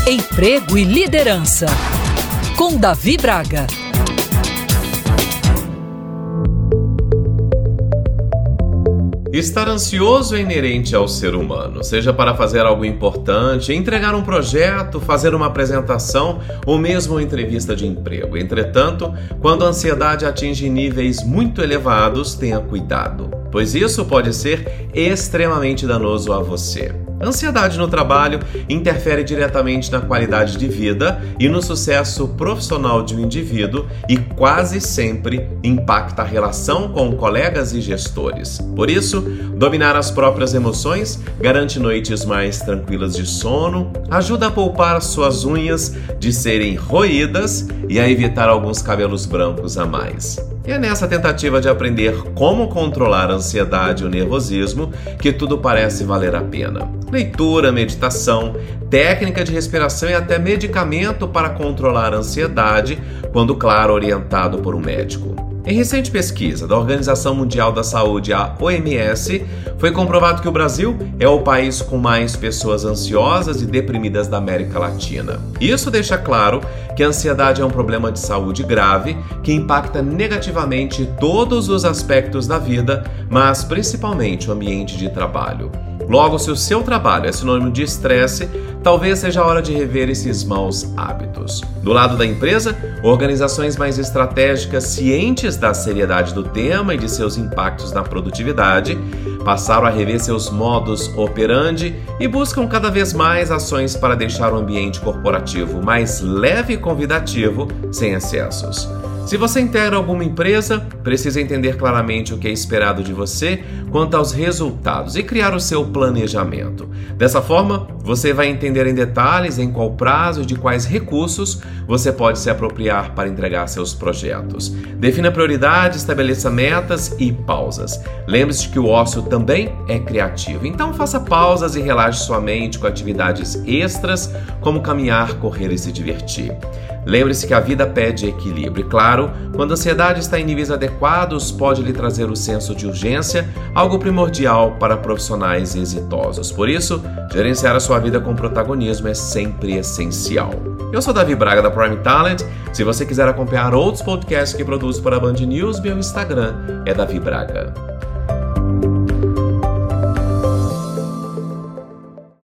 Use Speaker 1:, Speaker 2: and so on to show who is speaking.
Speaker 1: Emprego e Liderança, com Davi Braga.
Speaker 2: Estar ansioso é inerente ao ser humano, seja para fazer algo importante, entregar um projeto, fazer uma apresentação ou mesmo uma entrevista de emprego. Entretanto, quando a ansiedade atinge níveis muito elevados, tenha cuidado, pois isso pode ser extremamente danoso a você. A ansiedade no trabalho interfere diretamente na qualidade de vida e no sucesso profissional de um indivíduo e quase sempre impacta a relação com colegas e gestores. Por isso, dominar as próprias emoções garante noites mais tranquilas de sono, ajuda a poupar suas unhas de serem roídas e a evitar alguns cabelos brancos a mais. E é nessa tentativa de aprender como controlar a ansiedade e o nervosismo que tudo parece valer a pena. Leitura, meditação, técnica de respiração e até medicamento para controlar a ansiedade, quando, claro, orientado por um médico. Em recente pesquisa da Organização Mundial da Saúde, a OMS, foi comprovado que o Brasil é o país com mais pessoas ansiosas e deprimidas da América Latina. Isso deixa claro que a ansiedade é um problema de saúde grave que impacta negativamente todos os aspectos da vida, mas principalmente o ambiente de trabalho. Logo, se o seu trabalho é sinônimo de estresse, talvez seja a hora de rever esses maus hábitos. Do lado da empresa, organizações mais estratégicas, cientes da seriedade do tema e de seus impactos na produtividade, passaram a rever seus modus operandi e buscam cada vez mais ações para deixar o ambiente corporativo mais leve e convidativo, sem excessos. Se você integra alguma empresa, precisa entender claramente o que é esperado de você quanto aos resultados e criar o seu planejamento. Dessa forma, você vai entender em detalhes em qual prazo e de quais recursos você pode se apropriar para entregar seus projetos. Defina prioridades, estabeleça metas e pausas. Lembre-se que o ócio também é criativo, então faça pausas e relaxe sua mente com atividades extras, como caminhar, correr e se divertir. Lembre-se que a vida pede equilíbrio e, claro, quando a ansiedade está em níveis adequados, pode lhe trazer o senso de urgência, algo primordial para profissionais exitosos. Por isso, gerenciar a sua vida com protagonismo é sempre essencial. Eu sou Davi Braga da Prime Talent. Se você quiser acompanhar outros podcasts que produzo para a Band News, meu Instagram é Davi Braga.